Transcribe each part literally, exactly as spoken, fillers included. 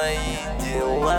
твои дела?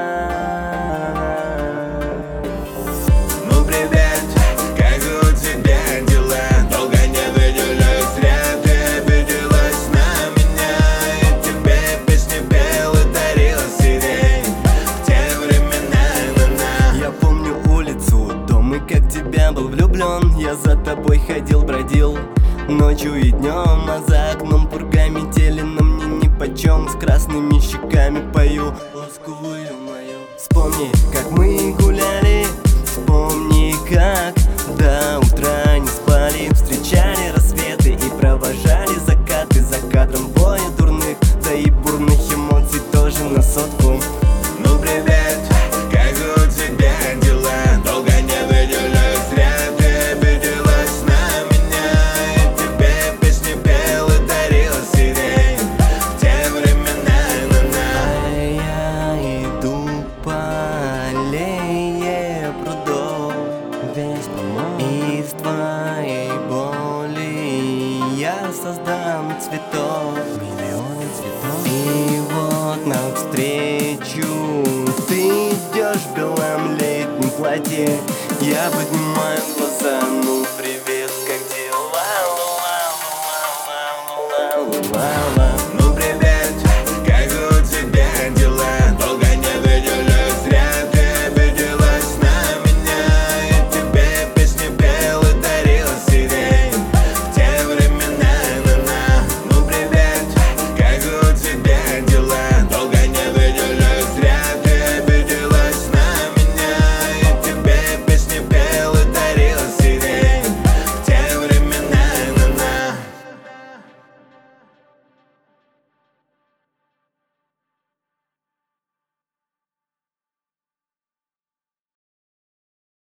Ну привет, как у тебя дела? Долго не виделись, зря ты обиделась на меня. Я тебе песни пел и дарил сирень в те времена, на-на. Я помню улицу, дом, и как тебя был влюблен. Я за тобой ходил, бродил ночью и днем, а за окном пурга метели, но мне нипочем. С красными щеками пою ласковую мою. Вспомни, как мы гуляли, вспомни, как до утра не спали, встречали рассветы и провожали закаты. За кадром боя дурных, да и бурных эмоций тоже на сотку. Ну привет, как у тебя дела? Долго не виделись, зря ты обиделась на меня. Я тебе песни пел и дарил сирень в те времена, на-на. А я иду по аллее прудов, весь помог. Из твоей боли я создам цветов, миллионы цветов. И вот навстречу ты идешь в белом летнем платье. Я поднимаю глаза